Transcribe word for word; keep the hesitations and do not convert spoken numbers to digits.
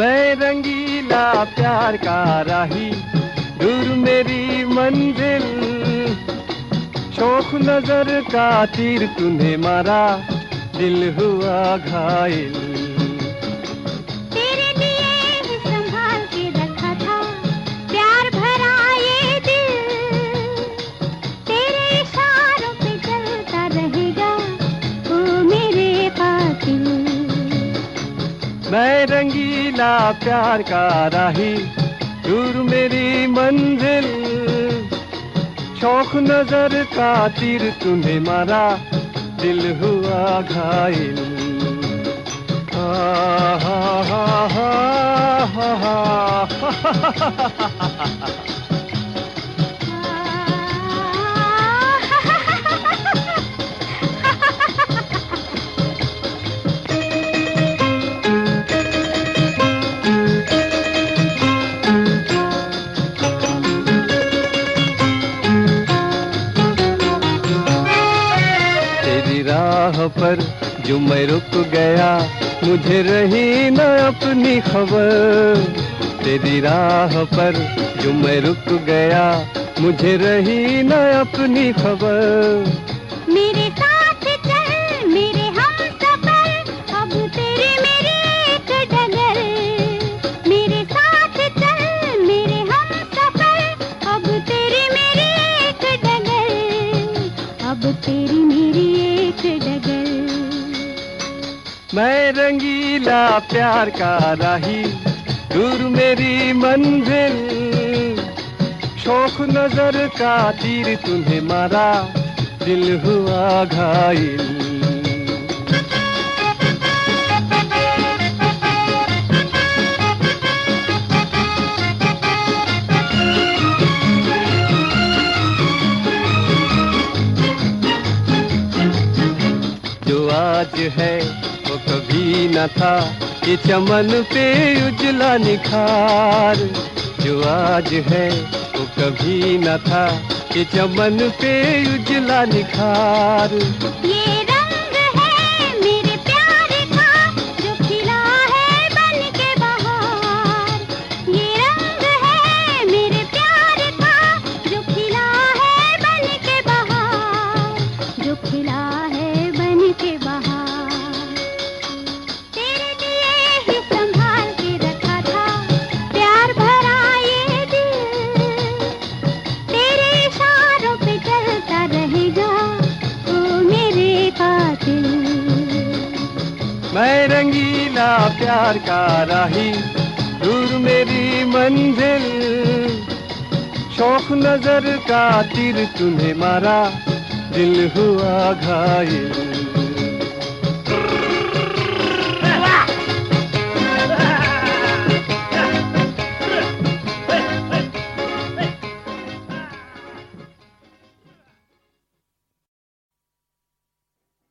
मैं रंगीला प्यार का राही, दूर मेरी मंजिल, शौक नजर का तीर तूने मारा, दिल हुआ घायल। तेरे लिए ही संभाल के रखा था प्यार भरा ये दिल, तेरे इशारों पे चलता रहेगा ओ मेरे कातिल। मैं रंगीला प्यार का राही, दूर मेरी मंजिल, शौक नजर का तीर तूने मारा, दिल हुआ घायल। हा हा हा हा हा हा। राह पर जो मैं रुक गया, मुझे रही न अपनी खबर। तेरी राह पर जो मैं रुक गया, मुझे रही न अपनी खबर। मेरे साथ चल मेरे हमसफर, अब तेरी मेरी एक डगर। मेरे साथ चल मेरे हमसफर, अब तेरी मेरी एक डगर, अब तेरी मेरी डगर। मैं रंगीला प्यार का राही, दूर मेरी मंजिल, शौक नजर का तीर तूने मारा, दिल हुआ घायल। जो आज है वो कभी न था, ये चमन पे उजला निखार। जो आज है वो कभी न था, ये चमन पे उजला निखार। ये रंग है मेरे प्यार का, जो खिला है बन के बहार। ये रंग है मेरे प्यार का, जो खिला है बन के बहार, जो खिला है के बहार। तेरे लिए ही संभाल के रखा था प्यार भरा ये दिल, तेरे इशारों पे चलता रहेगा ओ मेरे कातिल। मैं रंगीला प्यार का राही, दूर मेरी मंजिल, शौक नजर का तीर तूने मारा, दिल हुआ घायल।